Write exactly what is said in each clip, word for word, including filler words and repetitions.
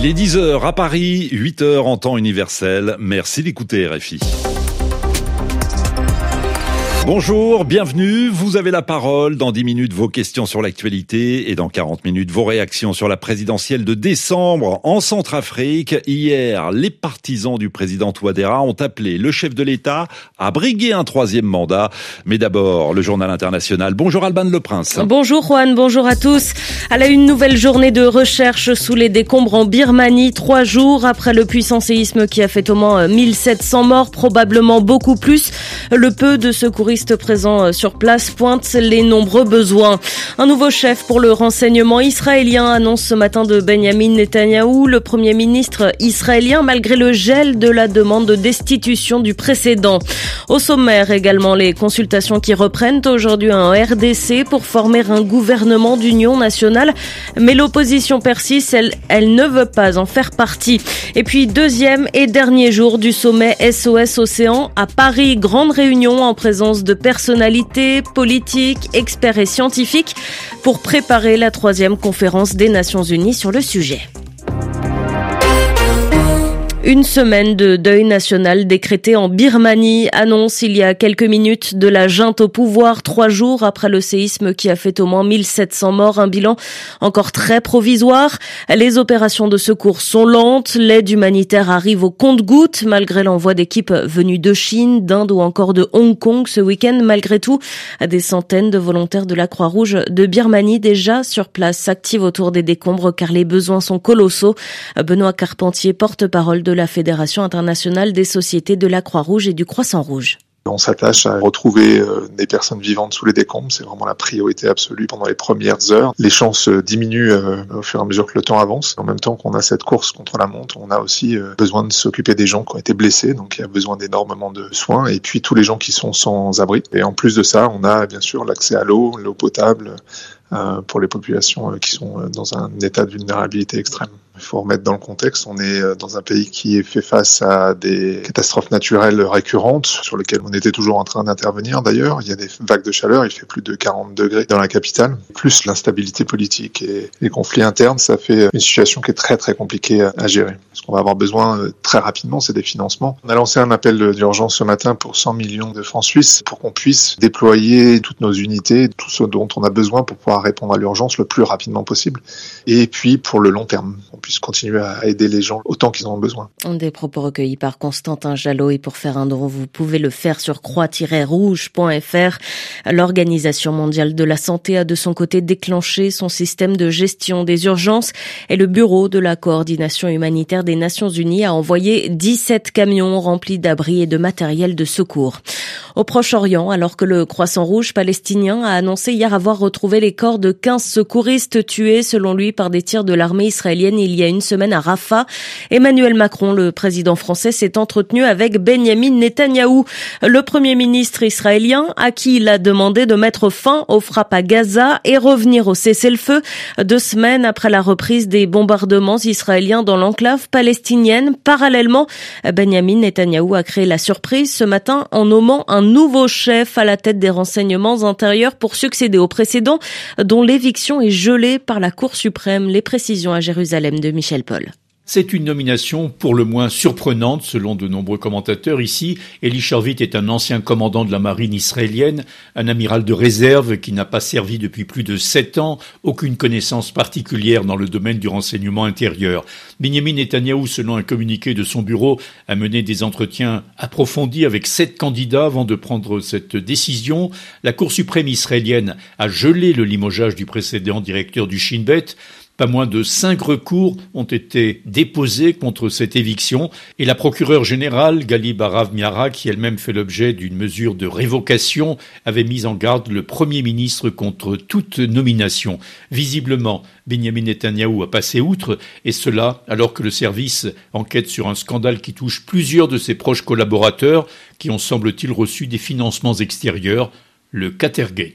Il est dix heures à Paris, huit heures en temps universel. Merci d'écouter R F I. Bonjour, bienvenue. Vous avez la parole. Dans dix minutes, vos questions sur l'actualité et dans quarante minutes, vos réactions sur la présidentielle de décembre en Centrafrique. Hier, les partisans du président Touadéra ont appelé le chef de l'État à briguer un troisième mandat. Mais d'abord, le journal international. Bonjour Alban Le Prince. Bonjour Juan, bonjour à tous. À la une nouvelle journée de recherche sous les décombres en Birmanie, trois jours après le puissant séisme qui a fait au moins mille sept cents morts, probablement beaucoup plus. Le peu de secouristes présents sur place pointe les nombreux besoins. Un nouveau chef pour le renseignement israélien annonce ce matin de Benjamin Netanyahou, le premier ministre israélien, malgré le gel de la demande de destitution du précédent. Au sommaire également, les consultations qui reprennent aujourd'hui en R D C pour former un gouvernement d'union nationale, mais l'opposition persiste, elle, elle ne veut pas en faire partie. Et puis deuxième et dernier jour du sommet S O S Océan à Paris, grande réunion en présence de personnalités politiques, experts et scientifiques pour préparer la troisième conférence des Nations Unies sur le sujet. Une semaine de deuil national décrété en Birmanie, annonce il y a quelques minutes de la junte au pouvoir, trois jours après le séisme qui a fait au moins mille sept cents morts, un bilan encore très provisoire. Les opérations de secours sont lentes, l'aide humanitaire arrive au compte-gouttes malgré l'envoi d'équipes venues de Chine, d'Inde ou encore de Hong Kong ce week-end. Malgré tout, des centaines de volontaires de la Croix-Rouge de Birmanie déjà sur place s'activent autour des décombres car les besoins sont colossaux. Benoît Carpentier, porte-parole de la Fédération internationale des sociétés de la Croix-Rouge et du Croissant-Rouge. On s'attache à retrouver euh, des personnes vivantes sous les décombres, c'est vraiment la priorité absolue pendant les premières heures. Les chances diminuent euh, au fur et à mesure que le temps avance. En même temps qu'on a cette course contre la montre, on a aussi euh, besoin de s'occuper des gens qui ont été blessés, donc il y a besoin d'énormément de soins, et puis tous les gens qui sont sans abri. Et en plus de ça, on a bien sûr l'accès à l'eau, l'eau potable, euh, pour les populations euh, qui sont euh, dans un état de vulnérabilité extrême. Il faut remettre dans le contexte, on est dans un pays qui fait face à des catastrophes naturelles récurrentes sur lesquelles on était toujours en train d'intervenir d'ailleurs. Il y a des vagues de chaleur, il fait plus de quarante degrés dans la capitale. Plus l'instabilité politique et les conflits internes, ça fait une situation qui est très très compliquée à gérer. Ce qu'on va avoir besoin très rapidement, c'est des financements. On a lancé un appel d'urgence ce matin pour cent millions de francs suisses pour qu'on puisse déployer toutes nos unités, tout ce dont on a besoin pour pouvoir répondre à l'urgence le plus rapidement possible. Et puis pour le long terme, on puisse continuer à aider les gens autant qu'ils en ont besoin. Des propos recueillis par Constantin Jalot, et pour faire un don, vous pouvez le faire sur croix tiret rouge point f r. L'Organisation mondiale de la santé a de son côté déclenché son système de gestion des urgences et le Bureau de la coordination humanitaire des Nations Unies a envoyé dix-sept camions remplis d'abris et de matériel de secours. Au Proche-Orient, alors que le Croissant-Rouge palestinien a annoncé hier avoir retrouvé les corps de quinze secouristes tués selon lui par des tirs de l'armée israélienne il y a une semaine à Rafah, Emmanuel Macron, le président français, s'est entretenu avec Benjamin Netanyahou, le premier ministre israélien, à qui il a demandé de mettre fin aux frappes à Gaza et revenir au cessez-le-feu deux semaines après la reprise des bombardements israéliens dans l'enclave palestinienne. Parallèlement, Benjamin Netanyahou a créé la surprise ce matin en nommant un nouveau chef à la tête des renseignements intérieurs pour succéder au précédent, dont l'éviction est gelée par la Cour suprême. Les précisions à Jérusalem de Michel Paul. C'est une nomination pour le moins surprenante selon de nombreux commentateurs. Ici, Eli Sharvit est un ancien commandant de la marine israélienne, un amiral de réserve qui n'a pas servi depuis plus de sept ans, aucune connaissance particulière dans le domaine du renseignement intérieur. Benjamin Netanyahou, selon un communiqué de son bureau, a mené des entretiens approfondis avec sept candidats avant de prendre cette décision. La Cour suprême israélienne a gelé le limogeage du précédent directeur du Shin Bet. Pas moins de cinq recours ont été déposés contre cette éviction et la procureure générale, Gali Barav Miara, qui elle-même fait l'objet d'une mesure de révocation, avait mis en garde le Premier ministre contre toute nomination. Visiblement, Benjamin Netanyahou a passé outre, et cela alors que le service enquête sur un scandale qui touche plusieurs de ses proches collaborateurs qui ont, semble-t-il, reçu des financements extérieurs, le Qatargate.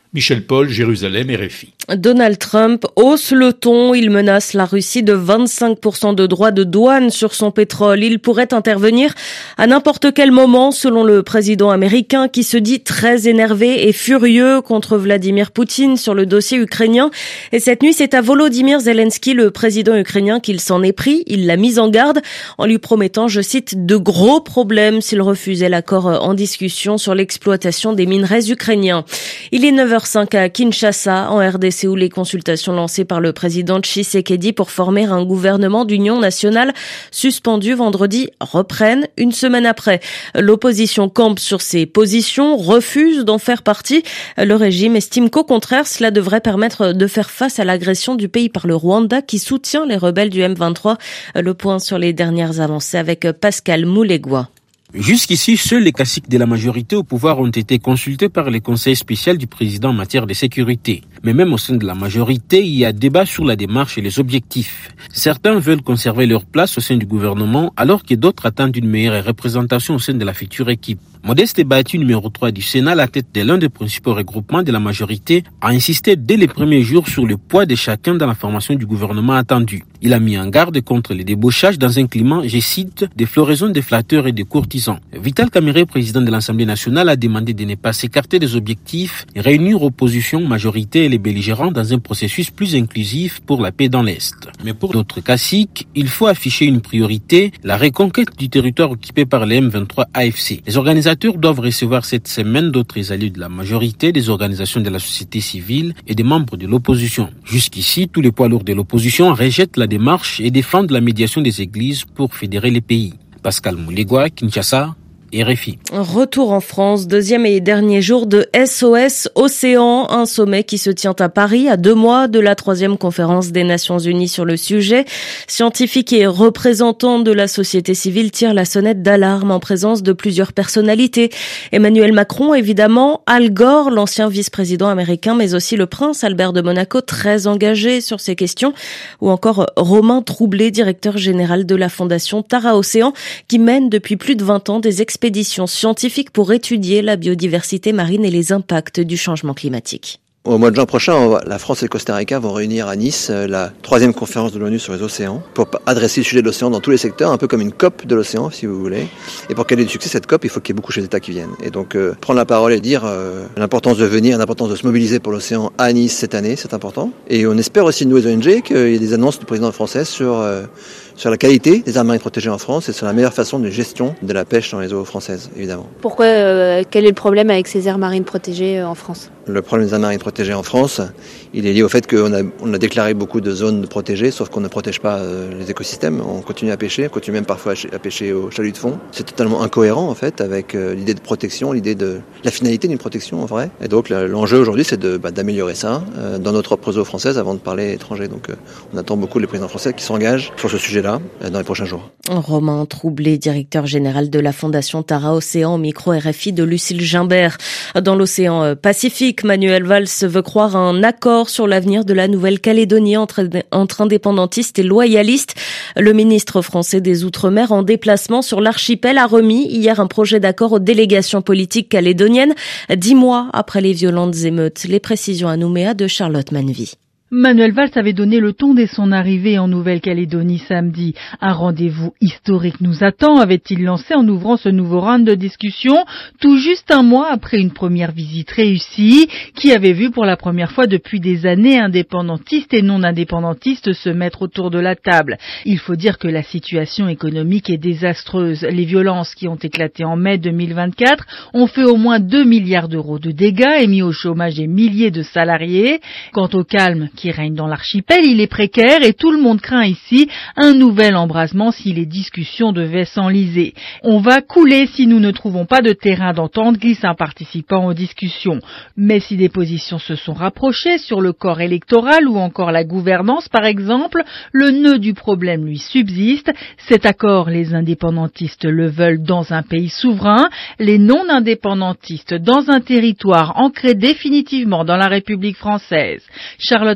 Michel Paul, Jérusalem, R F I. Donald Trump hausse le ton. Il menace la Russie de vingt-cinq pour cent de droits de douane sur son pétrole. Il pourrait intervenir à n'importe quel moment, selon le président américain, qui se dit très énervé et furieux contre Vladimir Poutine sur le dossier ukrainien. Et cette nuit, c'est à Volodymyr Zelensky, le président ukrainien, qu'il s'en est pris. Il l'a mis en garde en lui promettant, je cite, de gros problèmes s'il refusait l'accord en discussion sur l'exploitation des minerais ukrainiens. Il est neuf heures cinq à Kinshasa, en R D C, où les consultations lancées par le président Tshisekedi pour former un gouvernement d'union nationale suspendu vendredi reprennent une semaine après. L'opposition campe sur ses positions, refuse d'en faire partie. Le régime estime qu'au contraire, cela devrait permettre de faire face à l'agression du pays par le Rwanda qui soutient les rebelles du M vingt-trois. Le point sur les dernières avancées avec Pascal Moulegua. Jusqu'ici, seuls les caciques de la majorité au pouvoir ont été consultés par le conseil spécial du président en matière de sécurité. Mais même au sein de la majorité, il y a débat sur la démarche et les objectifs. Certains veulent conserver leur place au sein du gouvernement, alors que d'autres attendent une meilleure représentation au sein de la future équipe. Modeste Battu, numéro trois du Sénat, à la tête de l'un des principaux regroupements de la majorité, a insisté dès les premiers jours sur le poids de chacun dans la formation du gouvernement attendu. Il a mis en garde contre les débauchages dans un climat, je cite, de floraison des flatteurs et des courtisans. Vital Kamerhe, président de l'Assemblée nationale, a demandé de ne pas s'écarter des objectifs et réunir opposition, majorité et les belligérants dans un processus plus inclusif pour la paix dans l'Est. Mais pour d'autres caciques, il faut afficher une priorité, la reconquête du territoire occupé par les M vingt-trois A F C. Les organisateurs doivent recevoir cette semaine d'autres alliés de la majorité, des organisations de la société civile et des membres de l'opposition. Jusqu'ici, tous les poids lourds de l'opposition rejettent la démarche et défendent la médiation des églises pour fédérer les pays. Pascal Moulegua, Kinshasa, R F I. Retour en France, deuxième et dernier jour de S O S Océan, un sommet qui se tient à Paris à deux mois de la troisième conférence des Nations Unies sur le sujet. Scientifiques et représentants de la société civile tirent la sonnette d'alarme en présence de plusieurs personnalités. Emmanuel Macron, évidemment, Al Gore, l'ancien vice-président américain, mais aussi le prince Albert de Monaco, très engagé sur ces questions, ou encore Romain Troublé, directeur général de la fondation Tara Océan, qui mène depuis plus de vingt ans des expéditions scientifiques pour étudier la biodiversité marine et les impacts du changement climatique. Au mois de juin prochain, la France et le Costa Rica vont réunir à Nice la troisième conférence de l'ONU sur les océans pour adresser le sujet de l'océan dans tous les secteurs, un peu comme une COP de l'océan, si vous voulez. Et pour qu'elle ait du succès, cette COP, il faut qu'il y ait beaucoup d'États qui viennent. Et donc, euh, prendre la parole et dire euh, l'importance de venir, l'importance de se mobiliser pour l'océan à Nice cette année, c'est important. Et on espère aussi, nous, les O N G, qu'il y ait des annonces du président français sur... Euh, sur la qualité des aires marines protégées en France et sur la meilleure façon de gestion de la pêche dans les eaux françaises, évidemment. Pourquoi, euh, quel est le problème avec ces aires marines protégées euh, en France ? Le problème des aires marines protégées en France, il est lié au fait qu'on a, on a déclaré beaucoup de zones protégées, sauf qu'on ne protège pas euh, les écosystèmes. On continue à pêcher, on continue même parfois à pêcher au chalut de fond. C'est totalement incohérent, en fait, avec euh, l'idée de protection, l'idée de la finalité d'une protection, en vrai. Et donc, l'enjeu aujourd'hui, c'est de, bah, d'améliorer ça euh, dans notre propre eaux françaises avant de parler étranger. Donc, euh, on attend beaucoup les présidents français qui s'engagent sur ce sujet-là euh, dans les prochains jours. Romain Troublé, directeur général de la Fondation Tara Océan, au micro R F I de Lucille Gimbert. Dans l'océan Pacifique, Manuel Valls veut croire à un accord sur l'avenir de la Nouvelle-Calédonie entre, entre indépendantistes et loyalistes. Le ministre français des Outre-mer en déplacement sur l'archipel a remis hier un projet d'accord aux délégations politiques calédoniennes, dix mois après les violentes émeutes. Les précisions à Nouméa de Charlotte Manvy. Manuel Valls avait donné le ton dès son arrivée en Nouvelle-Calédonie samedi. Un rendez-vous historique nous attend, avait-il lancé en ouvrant ce nouveau round de discussion, tout juste un mois après une première visite réussie, qui avait vu pour la première fois depuis des années indépendantistes et non indépendantistes se mettre autour de la table. Il faut dire que la situation économique est désastreuse. Les violences qui ont éclaté en mai deux mille vingt-quatre ont fait au moins deux milliards d'euros de dégâts et mis au chômage des milliers de salariés. Quant au calme qui règne dans l'archipel, il est précaire et tout le monde craint ici un nouvel embrasement si les discussions devaient s'enliser. On va couler si nous ne trouvons pas de terrain d'entente, glisse un participant aux discussions. Mais si des positions se sont rapprochées sur le corps électoral ou encore la gouvernance par exemple, le nœud du problème lui subsiste. Cet accord, les indépendantistes le veulent dans un pays souverain, les non-indépendantistes dans un territoire ancré définitivement dans la République française. Charlotte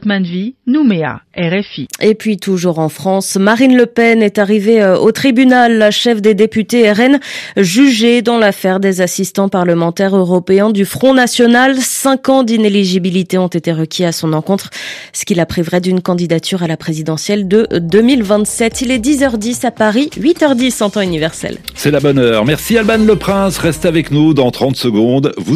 Manvi, Nouméa, R F I. Et puis toujours en France, Marine Le Pen est arrivée au tribunal. La chef des députés R N jugée dans l'affaire des assistants parlementaires européens du Front National. Cinq ans d'inéligibilité ont été requis à son encontre, ce qui la priverait d'une candidature à la présidentielle de deux mille vingt-sept. Il est dix heures dix à Paris, huit heures dix en temps universel. C'est la bonne heure. Merci Alban Le Prince. Reste avec nous dans trente secondes. Vous